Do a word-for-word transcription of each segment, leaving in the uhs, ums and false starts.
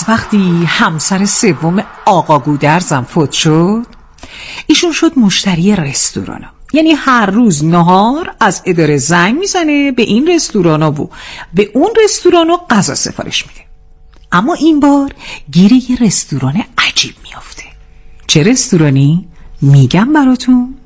از وقتی همسر سوم آقا گودرزم فوت شد، ایشون شد مشتری رستورانا. یعنی هر روز نهار از اداره زنگ میزنه به این رستورانا و به اون رستورانا غذا سفارش میده. اما این بار گیر یه رستوران عجیب میافته. چه رستورانی؟ میگم براتون.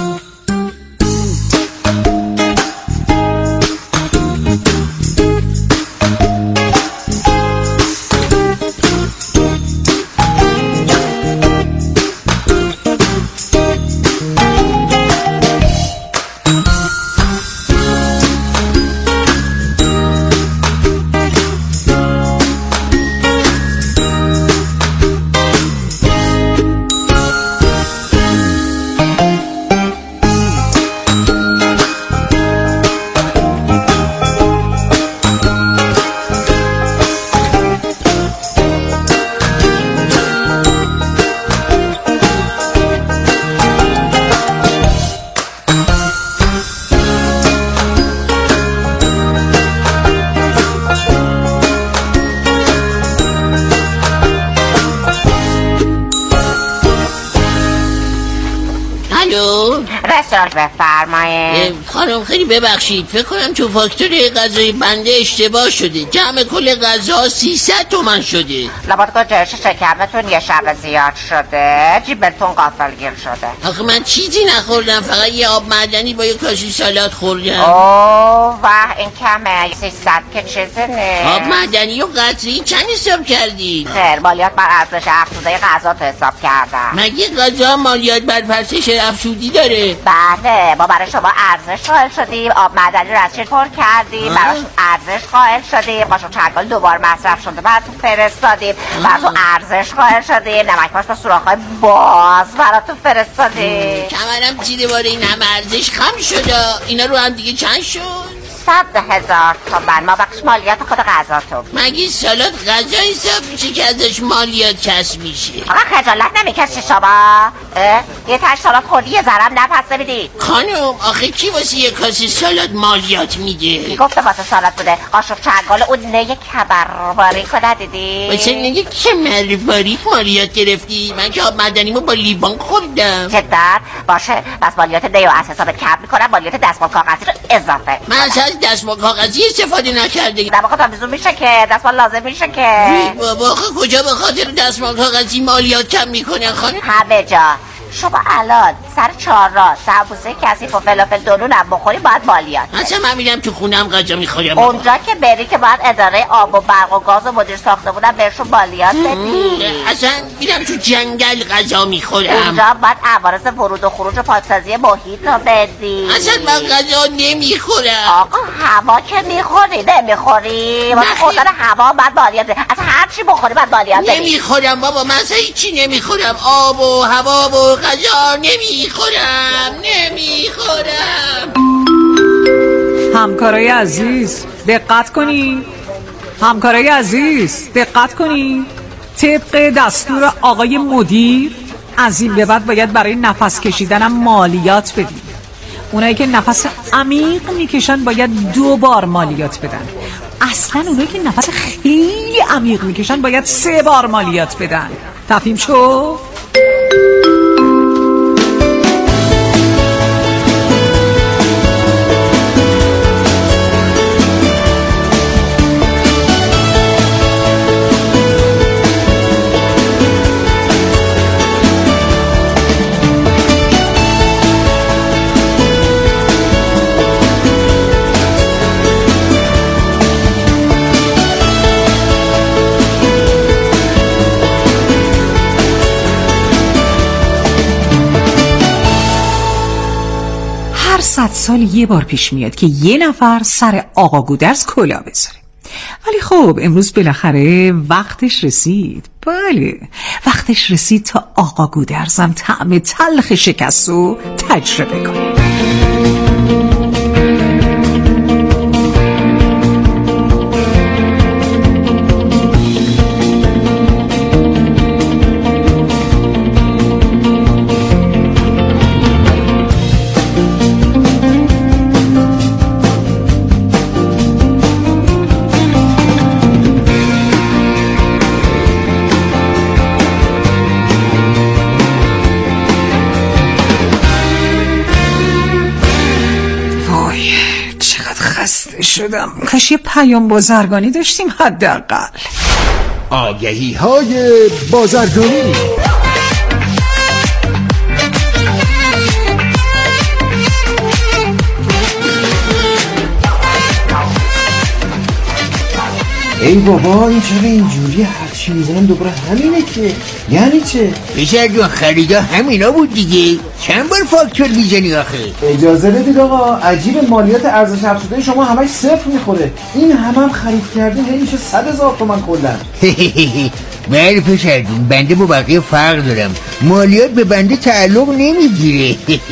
رستوران بفرمایید. خانم خیلی ببخشید، فکر کنم تو فاکتور غذای بنده اشتباه شده. جمع کل غذا سیصد تومن شده. لابد گنجایش شکمتون یه شب زیاد شده، جیبتون غافلگیر شده. آخه من چیزی نخوردم، فقط یه آب معدنی با یه کاسه سالاد خوردم. اوه واه این کمه. سیصد که چیزی نیست. آب معدنی و قطری چند حساب کردید؟ خیر مالیات بر ارزش افزوده غذا تو حساب کردم. مگه غذا مالیات بر پرسش افزودی داره؟ بله ما برای شما ارزش قائل شدیم، آب معدنی رو از چین پر کردیم، براش ارزش قائل شدیم، قاشق چنگال دوبار مصرف شده براتون فرستادیم، براتون ارزش قائل شدیم، نمک پاش با سوراخ‌های باز براتون فرستادیم. کمرم زیر باره این همه ارزش خم شده. اینا رو هم دیگه چند شد؟ صد هزار تومن ما بخش مالیات خود غذاتون. مگه سالاد غذا حساب میشه که ازش مالیات کسب میشه؟ آقا خجالت نمیکشی شما؟ یه تش سالاد خوردی یه ذرم نفس نمیدی؟ خانم آخه کی واسه یه کاسه سالاد مالیات میده؟ گفته واسه سالاد بوده. قاشق چنگال اون نه کبر باریک رو ندیدی؟ واسه نه کبر باریک مالیات گرفتی؟ من که آب معدنیمو با لیوان خوردم. جدا باشه بس مالیات نه از حساب کم میکنم، مالیات دستمال کاغذی رو اضافه. من اصلا دستمال کاغذی استفاده نکرده. در واقع تابیزون میشه که دستمال لازم میشه که. بابا کجا به خاطر دستمال کاغذی مالیات کم میکنه خانم؟ همه جا. شما الان سر چهار راه سبوسه کثیف و فلافل دونون هم بخوری باید مالیات. اصلا من میرم تو خونم غذا میخورم. اونجا که بری که باید اداره آب و برق و گاز و مدیر ساختمونم بهشون مالیات بدی. اصلا میرم تو جنگل غذا میخورم. اونجا باید عوارض ورود و خروج و پاکسازی محیط رو بدی. اصلا من غذا نمیخورم. آقا هوا که میخوری نمیخوری؟ واسه خوردن هوا باید مالیات بدی. اصلا هر چی بخوری باید مالیات بدی. نمیخورم بابا، من اصلا هیچی نمیخورم. آب و هوا و غذا نمیخورم نمیخورم. همکارای عزیز دقت کنید. همکارای عزیز دقت کنید. طبق دستور آقای مدیر از این به بعد باید برای نفس کشیدنم مالیات بدید. اونایی که نفس عمیق میکشن باید دو بار مالیات بدن. اصلا اونایی که نفس خیلی عمیق میکشن باید سه بار مالیات بدن. تفهیم شد؟ صد سال یه بار پیش میاد که یه نفر سر آقا گودرز کلاه بذاره. ولی خب امروز بالاخره وقتش رسید. بله وقتش رسید تا آقا گودرزم طعم تلخ شکست رو تجربه کنه. شدم. کاش یه پیام بازرگانی داشتیم حداقل. آگهی های بازرگانی. ای بابا این چرا اینجوری هرچی میزنم دوباره همینه که یعنی چه؟ بشر جان خریدا همینا بود دیگه. چند بار فاکتور میزنی آخه؟ اجازه بدید آقا، عجیب مالیات ارزش افزوده شما همش صفر میخوره. این همه هم خرید کردین هی میشه صد هزار تومن کلا. بله پسر جون، بنده با بقیه فرق دارم، مالیات به بنده تعلق نمیگیره.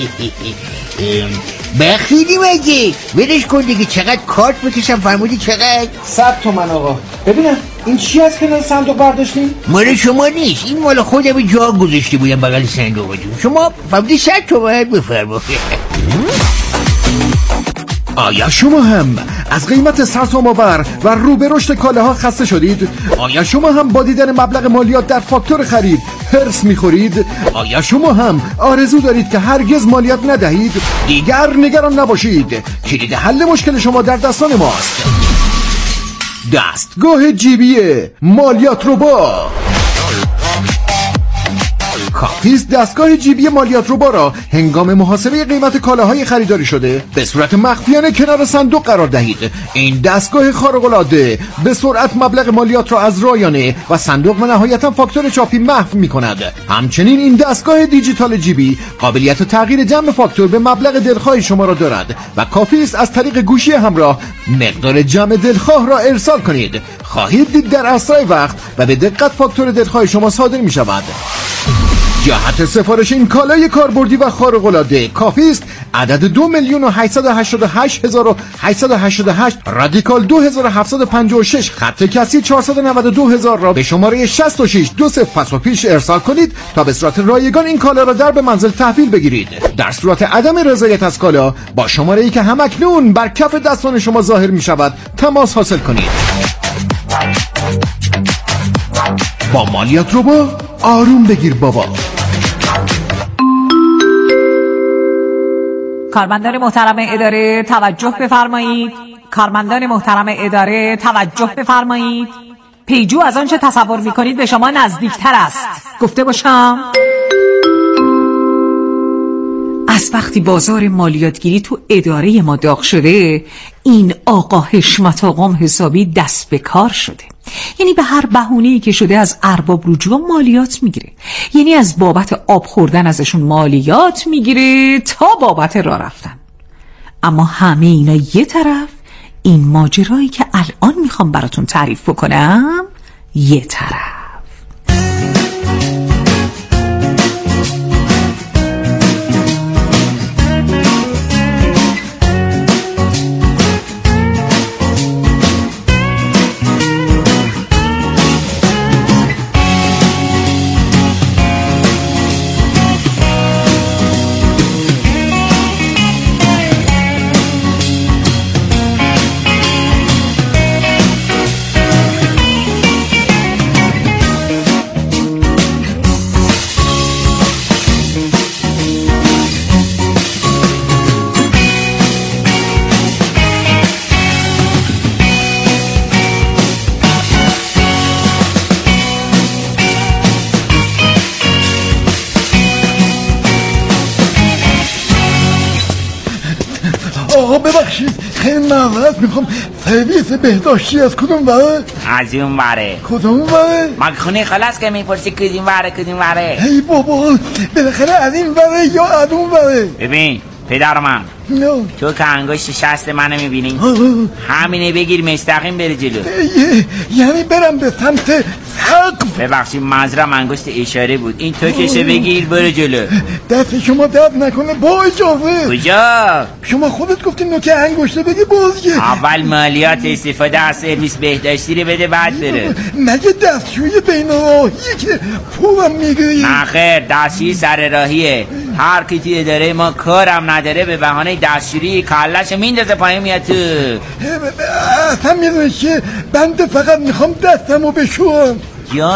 بخیلی مگه؟ ولش کن دیگه. چقدر کارت بکشم فرمودی؟ چقدر؟ صد تومن آقا. ببینم این چی از کنار صندوق برداشتین؟ مال شما نیست، این مال خودم جا گذاشته بودم بغل صندوق. شما فرمودی صد تومن بفرما. آیا شما هم از قیمت سرسام‌آور و رو به رشد کالاها خسته شدید؟ آیا شما هم با دیدن مبلغ مالیات در فاکتور خرید هرس می‌خورید؟ آیا شما هم آرزو دارید که هرگز مالیات ندهید؟ دیگر نگران نباشید، کلید حل مشکل شما در دستان ماست. دستگاه جیبی مالیات ربا. کافیست دستگاه جیبی مالیات ربا را هنگام محاسبه قیمت کالاهای خریداری شده به صورت مخفیانه کنار صندوق قرار دهید. این دستگاه خارق‌العاده به سرعت مبلغ مالیات را از رایانه و صندوق و نهایتا فاکتور چاپی محو می کند. همچنین این دستگاه دیجیتال جیبی قابلیت تغییر جمع فاکتور به مبلغ دلخواه شما را دارد و کافیست از طریق گوشی همراه مقدار جمع دلخواه را ارسال کنید. خواهید دید در اسرع وقت و به دقت فاکتور دلخواه شما صادر می شود. جهت سفارش این کالای کاربردی و خارق‌العاده کافیست عدد دو میلیون و هشتصد و هشتاد و هشت هزار و هشتصد و هشتاد و هشت رادیکال دو هزار و هفتصد و پنجاه و شش خط کسی چهارصد و نود و دو هزار را به شماره شصت و شش دو صفر پس و پیش ارسال کنید تا به صورت رایگان این کالا را در به منزل تحویل بگیرید. در صورت عدم رضایت از کالا با شماره ای که همکنون بر کف دستان شما ظاهر می شود تماس حاصل کنید. با مالیات ربا آروم بگیر بابا. کارمندان محترم اداره توجه بفرمایید. کارمندان محترم اداره توجه بفرمایید. پیجو از آنچه تصور میکنید به شما نزدیکتر است. گفته باشم از وقتی بازار مالیاتگیری تو اداره ما داغ شده، این آقا حشمت آقام حسابی دست به کار شده. یعنی به هر بهونه‌ای که شده از ارباب رجوع مالیات میگیره. یعنی از بابت آب خوردن ازشون مالیات میگیره تا بابت راه رفتن. اما همه اینا یه طرف، این ماجرایی که الان میخوام براتون تعریف بکنم یه طرف. آقا ببخشید خیلی معذرت میخوام، سرویس بهداشتی از کدوم بره؟ از اون بره. کدوم بره؟ مگه خونه خلاص که میپرسی کدوم بره کدوم بره؟ ای بابا بالاخره از این بره یا از اون بره؟ ببین پدر من، نه تو که انگشت شست منو میبینی همینه بگیر مستقیم بری جلو. یعنی برم به سمت سقف؟ ببخشید منظورم انگشت اشاره بود. این تو کشه بگیر برو جلو. دست شما درد نکنه با اجازه. کجا؟ شما خودت گفتی نوکه انگشته بگی بازگه. اول مالیات استفاده از سرویس بهداشتی رو بده بعد بره. مگه دستشوی بین راهیه که پولم میگیری؟ نه خیر، دستشوی سر راهیه. هر کی توی اداره ما کارم نداره به بهانه دستشویی کلهشو میندازه پایین میاد تو. اصلا میدونی که بنده فقط میخوام دستمو بشورم. جان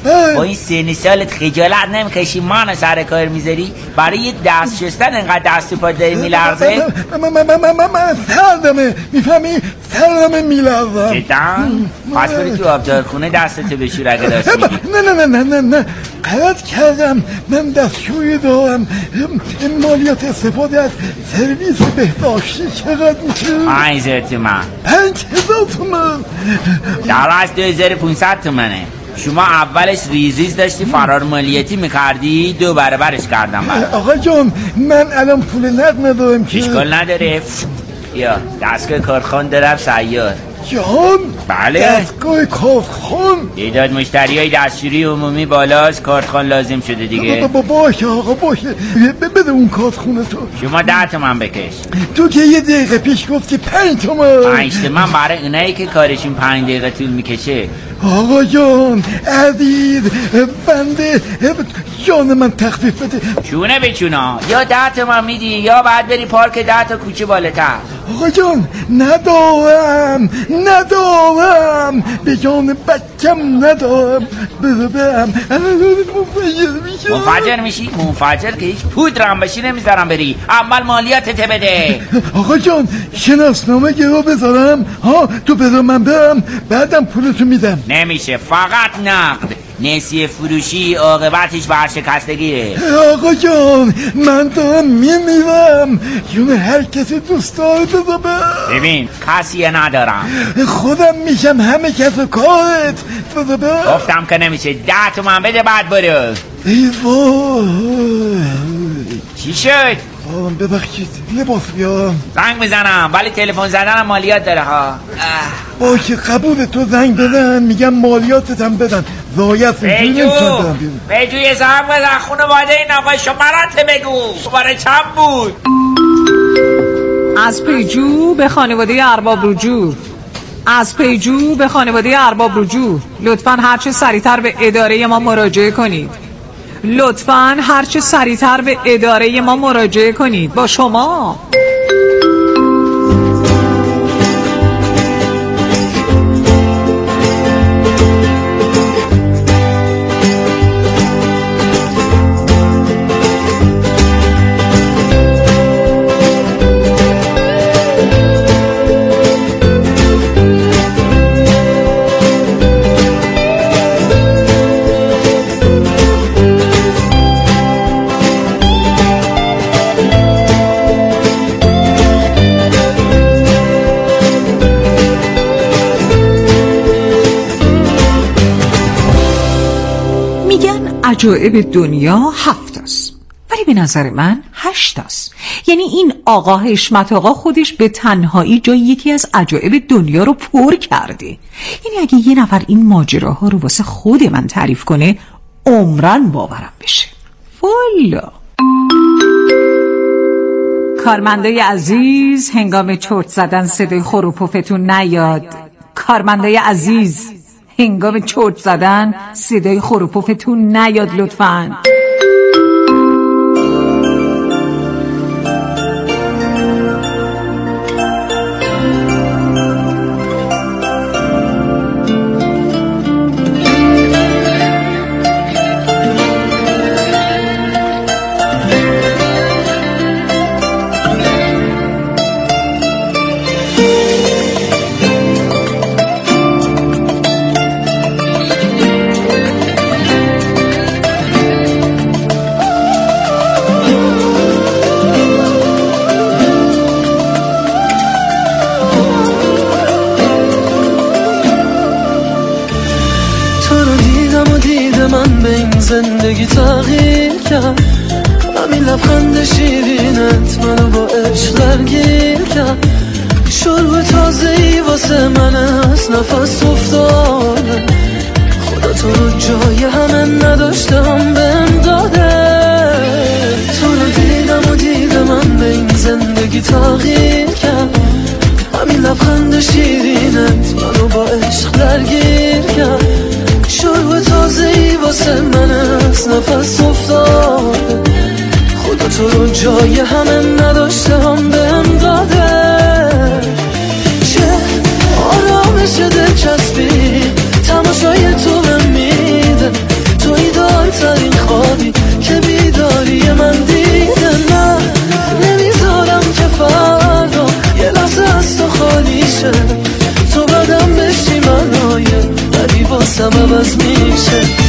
با این سنی سالت خجالت نمیکشی مانو سر کار میذاری؟ برای یه دست شستن انقدر دست و پا داری میلرزه؟ من من من من من سردمه میفهمی؟ سردمه میلرزم. جدن؟ پس بری تو آبدارخونه دستتو بشور اگه دست میگی. نه نه نه نه نه غلط کردم. من دستشویی دارم. مالیات استفاده از سرویس بهداشتی چقدر میشه؟ پنج هزار تومن. پنج هزار تومن در از دو هزار و پونصد تومنه. شما اولش ریزیز داشتی فرار مالیاتی میکردی، دو برابرش کردم برای. آقا جان من الان پول نقد ندارم که. اشکال نداره. یا دستگاه کارخان دارم سیار. جان بله دستگاه کارخان. تعداد مشتری های دستشویی عمومی بالاست، کارخان لازم شده دیگه. با باشه آقا باشه. بده اون کارخونه تو. شما ده تومن بکش. تو که یه دقیقه پیش گفتی پنج تومن. پنج تومن برای اونایی که کارشون پنج دقیقه طول میکشه. آقا جان عزیز بنده جان من تخفیف بده. چونه به چونا، یا ده تومن میدی یا بعد بری پارک ده تا کوچه بالاتر. آقا جان ندارم ندارم به جان بچم ندارم. بذارم منفجر میشی؟ منفجر که هیچ پودرم بشی نمیذارم بری. اول مالیاتت بده. آقا جان شناسنامه گرو بذارم ها تو بذار من برم بعدم پولتو میدم. نمیشه، فقط نقد. نسیه فروشی عاقبتش ورشکستگیه. آقا جان من دارم میمیرم. جون هر کسی دوست داره بذار برم. ببین کسیه ندارم، خودم میشم همه کس و کارت. بذار برم. گفتم که نمیشه. ده تومن بده بعد برو. ای وای چی شد؟ آم ببخشید لباس بیارم. زنگ میزنم ولی تلفن زدنم مالیات داره ها. باشه قبول تو زنگ بدن میگم مالیاتتم بدن. زایت بیجو بیجو یه زنگ بزن خانواده این آقای شمارت بگو. شماره چند بود؟ از پیجو به خانواده ارباب رجوع. از پیجو به خانواده ارباب رجوع. لطفاً هرچه سریعتر به اداره ما مراجعه کنید. لطفاً هرچه سریعتر به اداره ما مراجعه کنید. با شما عجایب دنیا هفت است ولی به نظر من هشت است. یعنی این آقا حشمت آقا خودش به تنهایی جای یکی از عجایب دنیا رو پر کرده. یعنی اگه یه نفر این ماجراها رو واسه خود من تعریف کنه عمرن باورم بشه. والا کارمندای عزیز هنگام چرت زدن صدای خروپوفتون نیاد. کارمندای عزیز هنگام چرت زدن صدای خروپوفتون نیاد لطفاً. زندگی تغییر کرد همین لبخند شیرینت منو با عشق درگیر کرد. شروع تازه‌ای واسه من از نفس افتاده. خدا تو رو جای همه نداشتم بهم داده. تو رو دیدم و دیدم من به این زندگی تغییر کرد همین لبخند شیرینت منو با عشق درگیر کرد. شروع تازه‌ای واسه من از نفس افتاده. خدا تو رو جای همه نداشتم بهم داده. چه آرامش دلچسبی تماشای تو بهم میده. خوابی که بیداری من دیده. نه نمیذارم که فردا یه لحظه از تو خالی شه، تو بدم بشی منایه ولی واسم عوض میشه.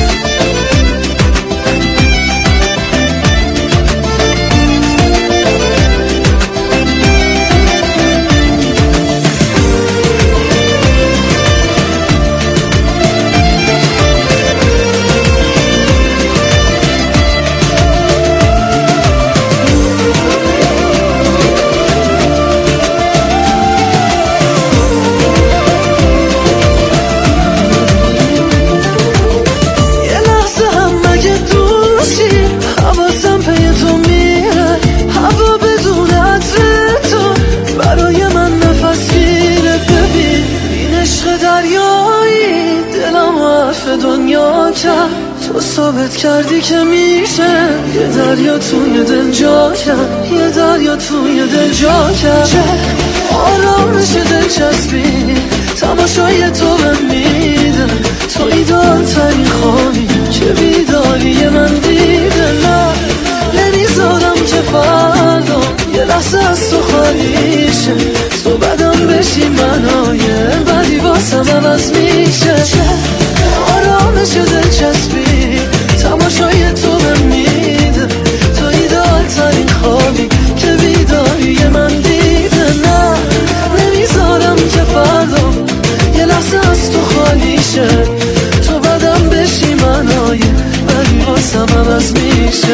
تو ثابت کردی که میشه یه دریا توی دل جا کرد، یه دریا توی دل جا کرد. آرامش دل چسبی تماشای تو من میده، تو ایدال ترین خوابی که بیداری من دیده. نه نمیذارم که فردا یه لحظه از تو خالی شه، تو بدم بشی منایه بدی واسم عوض میشه. آرامش دل چسبی تماشای تو من میده، تو ایدال ترین خوابی که بیداری من دیده. نه نمیذارم که فردا یه لحظه از تو خالی شه، تو بدم بشی منایه ولی واسم عوض میشه.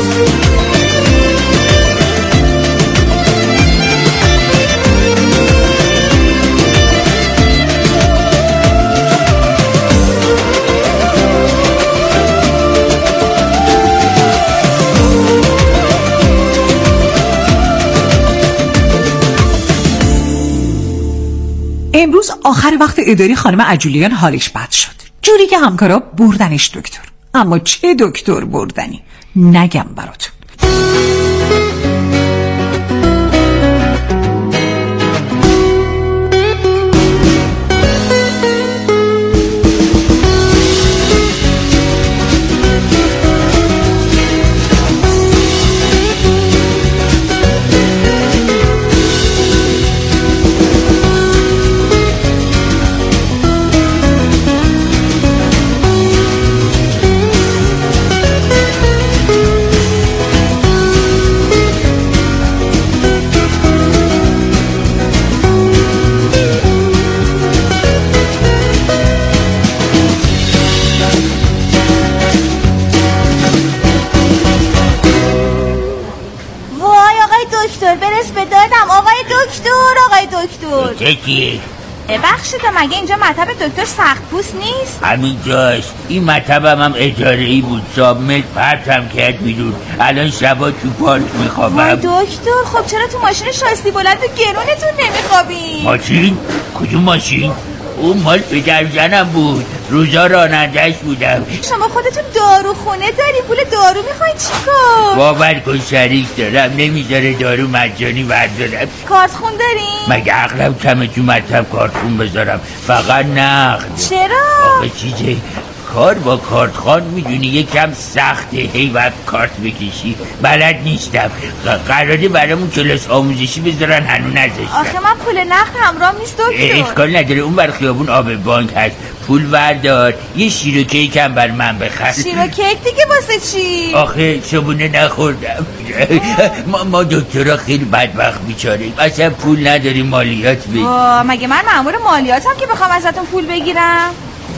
امروز آخر وقت اداری خانم عجولیان حالش بد شد، جوری که همکارا بردنش دکتر. اما چه دکتر بردنی نگم براتون. چکیه؟ ببخشید مگه اینجا مطب دکتر سخت پوست نیست؟ همینجاست. این مطبم هم اجاره ای بود، صاحب ملک پرتم کرد بیرون، الان شبا تو پارک میخوابم. وای دکتر خب چرا تو ماشین شاستی بلند و گرونتون نمیخوابی؟ ماشین؟ کدوم ماشین؟ اون مال پدر زنم بود، روزا رانندهش بودم. شما خودتون داروخونه داری، پول دارو میخواین چیکار؟ باور کن شریک دارم، نمیذاره دارو مجانی بردارم. کارت خون دارین؟ مگه عقلم کمه تو مطب کارت خون بذارم، فقط نقد. چرا؟ آخه چیزه کار با کارت خان میدونی یکم سخته، هی باید کارت بکشی، بلد نیستم. قراره برامون کلاس آموزشی بذارن، هنو نذاشتن. آخه من پول نقد همراه نیست دکتر. اشکال نداره، اون بر خیابون آب بانک هست، پول بردار یه شیر و کیک هم بر من بخر. شیر و کیک دیگه واسه چی؟ آخه صبونه نخوردم. ما, ما دکترها خیلی بدبخت بیچاریم، اصلا پول نداریم مالیات بدیم. مگه من مأمور مالیاتم که بخوام ازتون پول بگیرم؟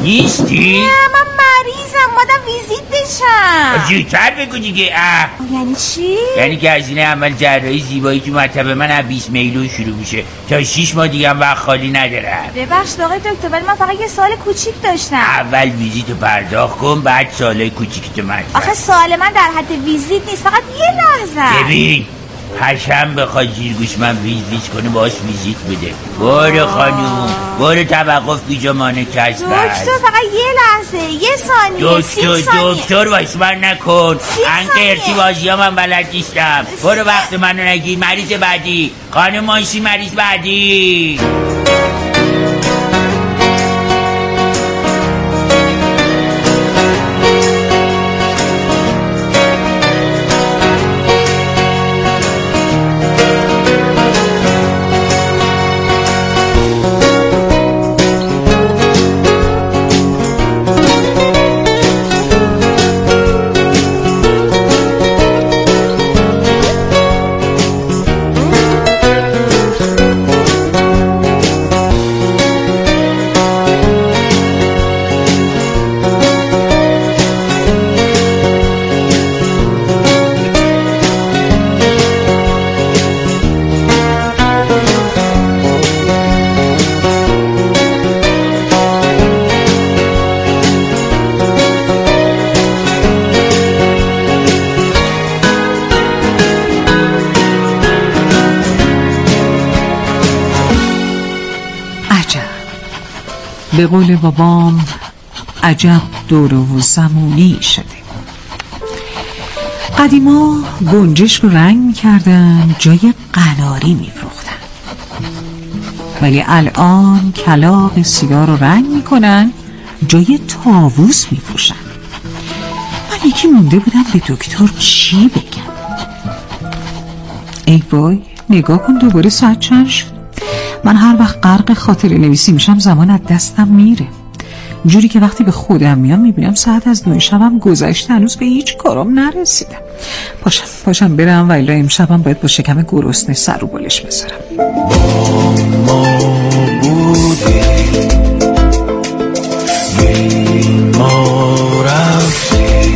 نیستی؟ نه من مریضم، مادم ویزیت بشم. زودتر بگو دیگه. یعنی چی؟ یعنی که هزینه عمل جراحی زیبایی تو مطب من از بیست میلیون شروع میشه تا شش ماه دیگه هم وقت خالی ندارم. ببخشید آقای دکتر ولی من فقط یه سال کوچیک داشتم. اول ویزیتو پرداخت کن بعد سالای کوچیکتو مطرح. آخه سال من در حد ویزیت نیست، فقط یه لحظه. ببین حشم بخواد زیرگوش من ویز ویز کنه باش ویزیت بده. برو خانوم برو توقف بیجا مانه کس دکتر فقط یه لحظه، یه ثانیه، سی ثانیه. دکتر واسمن نکن، انکه ارتی بازی ها من بلد نیستم. برو وقت منو نگیر. مریض بعدی خانوم مانشی، مریض بعدی. به قول بابام عجب دور و زمونی شده. قدیما گنجش رو رنگ می‌کردن، جای قناری می‌فروختن، ولی الان کلاغ سیگار رو رنگ می‌کنن، جای طاووس می‌فروشن. من یکی مونده بودم به دکتر چی بگم. ای وای، نگاه کن دوباره ساعت چند شد. من هر وقت غرق خاطره نویسی میشم زمان از دستم میره، جوری که وقتی به خودم میام میبینم ساعت از نوی شبم گذشته، هنوز به هیچ کارم نرسیدم. پاشم پاشم برم، ولی امشبم باید با شکم گرسنه سر و بالش بذارم. با ما بودی بی ما رفتی،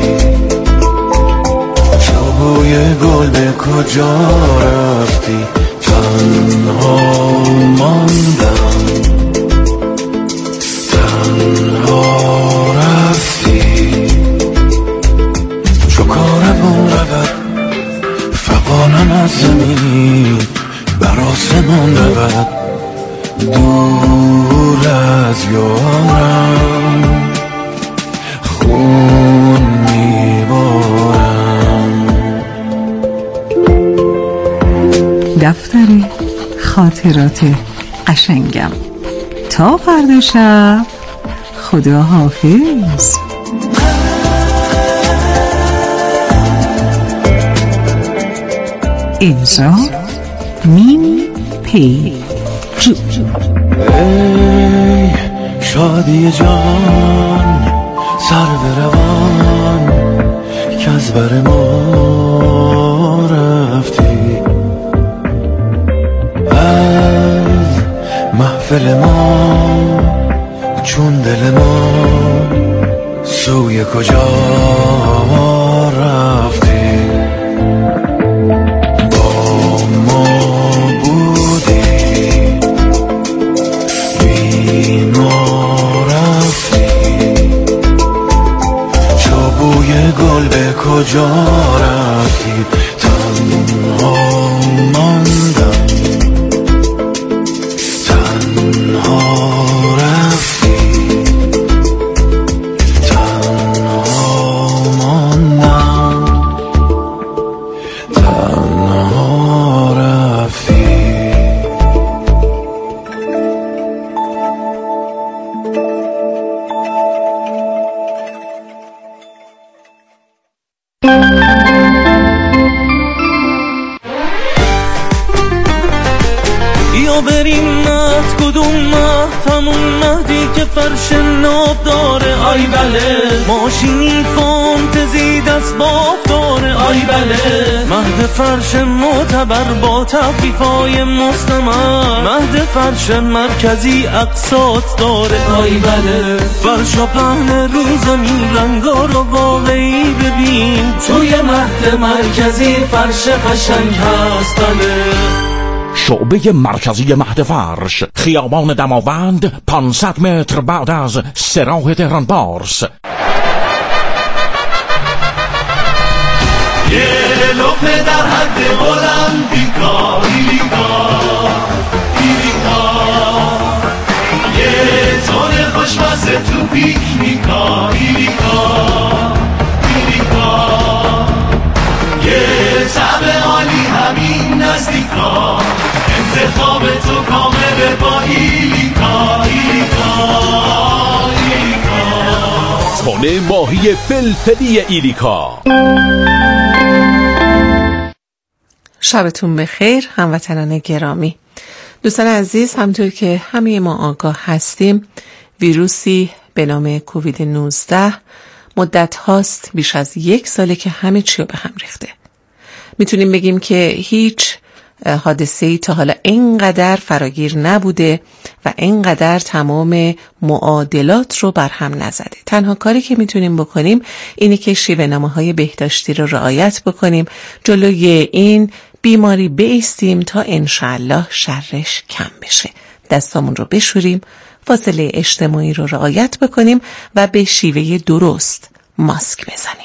تو بوی گل به کجا رفتی، تنها ماندم، تنها رفتی، چو کارمون رود فقانم از زمین، بر آسمان رود دور از یارم، خون میبارم. دفتر خاطرات قشنگم. تا فردا شب، خدا حافظ. امضا میم پی جو. ای شادی جان سر بروان که از بر ما رفتی، از محفل ما چون دل ما سوی کجا رفتی. با ما بودی بی ما رفتی، چو بوی گل به کجا رفتی، تنها ماندم، تنها رفتی، تنها ماندم، تنها رفتی. یا بریم مهد کدوم مهد، همون مهدی که فرش ناب داره، آی بله، ماشینی فانتزی دست باف داره، آی بله، مهد فرش معتبر با تخفیفای مستمر، مهد فرش مرکزی اقساط داره، آی بله، فرش و پهن رو زمین رنگا رو واقعی ببین، توی مهد مرکزی فرش قشنگ هست. بله، شعبه مرکزی مهد فرش، خیابان دماوند، پانصد متر بعد از سراح تهران بارس. یه لقمه در حد المپیکا، ایلیکا ایلیکا، یه تون خوشمزه تو پیکنیکا، ایلیکا ایلیکا، یه طعم عالی همین نزدیکا، انتخاب تو کامله با ایلیکا، ایلیکا ایلیکا، تون ماهی فلفلی ایلیکا. شبتون بخیر هموطنان گرامی. دوستان عزیز، همونطور که همه ما آگاه هستیم، ویروسی به نام کووید نوزده مدت هاست، بیش از یک ساله که همه چی رو به هم ریخته. میتونیم بگیم که هیچ حادثه‌ای تا حالا اینقدر فراگیر نبوده و اینقدر تمام معادلات رو بر هم نزده. تنها کاری که میتونیم بکنیم اینه که شیوه‌نامه‌های بهداشتی رو رعایت بکنیم، جلوی این بیماری بایستیم تا انشالله شرش کم بشه. دستامون رو بشوریم، فاصله اجتماعی رو رعایت بکنیم و به شیوه درست ماسک بزنیم.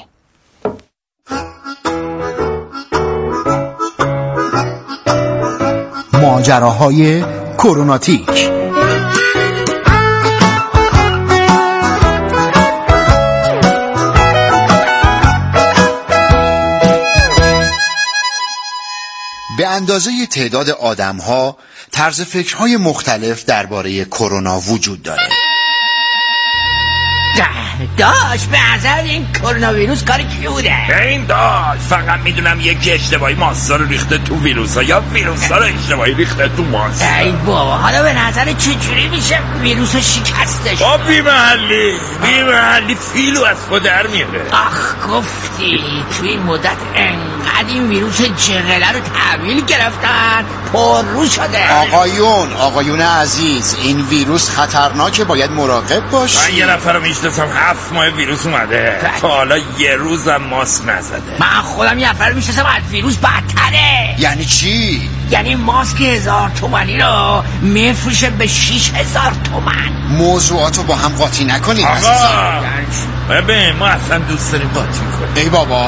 ماجراهای کروناتیک. به اندازه تعداد آدم‌ها طرز فکرهای مختلف درباره کرونا وجود داره. داشت به نظر این کرونا ویروس کاری کی بوده؟ این داشت فقط میدونم یکی اشتباهی ماستا رو ریخته تو ویروس ها یا ویروس ها رو اشتباهی ریخته تو ماستا. ای بابا حالا به نظر چجوری میشه ویروس رو شکستش؟ با بی محلی بی محلی فیلو از خود در میره. آخ گفتی توی این مدت انقدر این ویروس جغله رو تحویل گرفتن پر رو شده. آقایون آقایون عزیز، این ویروس خطرناکه، باید مراقب باشی. من یه نفر رو میشناسم هفت ماه ویروس اومده تا حالا یه روزم ماسک نزده. من خودم یه نفر رو میشناسم از ویروس بدتره. یعنی چی؟ یعنی ماسک هزار تومانی رو میفروشه به شیش هزار تومن. موضوعاتو با هم قاطی نکنید آقا ببین ما اصلا دوست داریم قاطی کنیم. ای بابا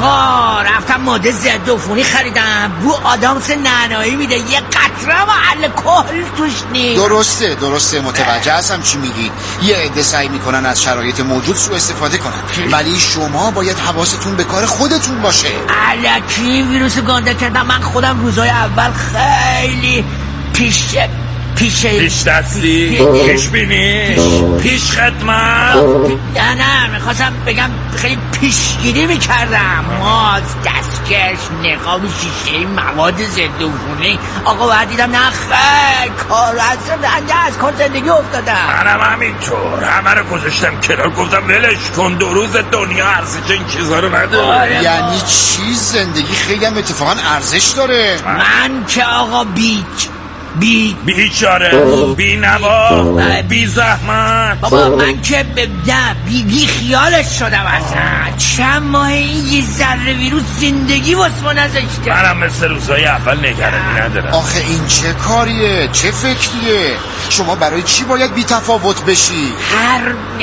آقا رفتم ماده ضد عفونی خریدم، بو آدامس نعنایی میده، یه قطره محل کحل توش نیست. درسته درسته متوجه هستم چی میگی. یه عده سعی میکنن از شرایط موجود سوء استفاده کنن، ولی شما باید حواستون به کار خودتون باشه. الکی ویروس گنده کردم. من خودم روزای اول خیلی پیش پیش پیش دستی پیش بینی پیش خدمت. نه نه میخواستم بگم خیلی پیشگیری میکردم. ماز، دستکش، نقاب شیشه، مواد ضد عفونی. آقا بعد دیدم نه خیلی کار از رنده از کار زندگی افتادم. منم همینطور همه رو گذاشتم کنار، گفتم ولش کن، دو روز دنیا ارزش این چیزا رو نداره. یعنی چی؟ زندگی خیلی هم اتفاقا ارزش داره. من که آقا بیچ بی بیچاره بی نوا بی زحمت. بابا من که به بی, بی خیالش شدم اصلا. چند ماه این یه ذره ویروس زندگی واسه ما نذاشته. منم مثل روزهای اول نگرانی ندارم. آخه این چه کاریه؟ چه فکریه؟ شما برای چی باید بی تفاوت بشی؟ هر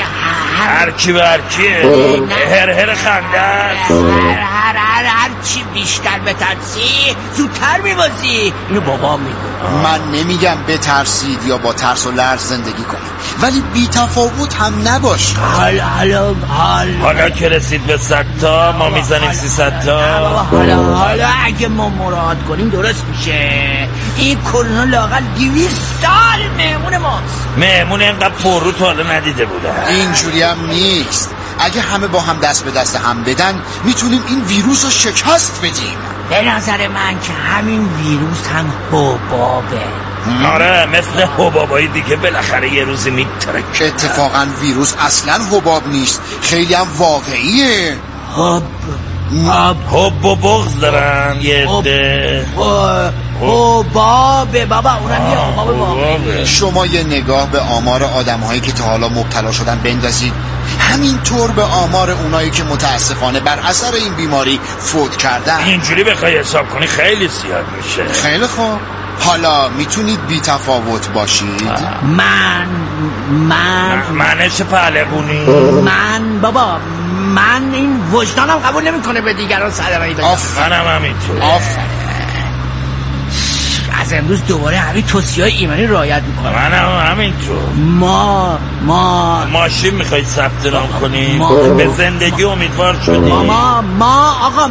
هر, هر کی به هر کیه؟ هر هر خنده است. هر هر هر هر چی بیشتر بترسی زودتر میبازی. اینو بابا میگه. من نمیگم بترسید یا با ترس و لرز زندگی کنید، ولی بی تفاوت هم نباش. حالا حالا حالا حالا که رسید به صد تا ما میزنیم سیصد تا. حالا حالا اگه ما مراد کنیم درست میشه. این کرونا لااقل دویست سال مهمون ماست. مهمون اینقدر پر رو تا حالا ندیده بودن. اینجوری هم نیست. اگه همه با هم دست به دست هم بدن میتونیم این ویروس رو شکست بدیم. به نظر من که همین ویروس هم حبابه. آره مثل حبابایی دیگه بالاخره یه روزی میترک. اتفاقا ویروس اصلا حباب نیست، خیلی هم واقعیه. حب حب حب و بغض دارن یه عده. حبابه بابا، اونم یه حباب واقعیه. شما یه نگاه به آمار آدم‌هایی که تا حالا مبتلا شدن بندازید، همینطور به آمار اونایی که متاسفانه بر اثر این بیماری فوت کردن. اینجوری بخوای حساب کنی خیلی زیاد میشه. خیلی خوب، حالا میتونید بی تفاوت باشید؟ من من منش پهلوونی. من بابا من این وجدانم قبول نمیکنه به دیگران صدمه‌ای بدم. آفرینم همینطور. آفرین. از امروز دوباره همین توصیه‌های ایمنی رعایت میکنم. منم همینطور. ما ما ماشین میخوای ثبت نام کنی؟ به زندگی امیدوار شدی؟ ما ما آقا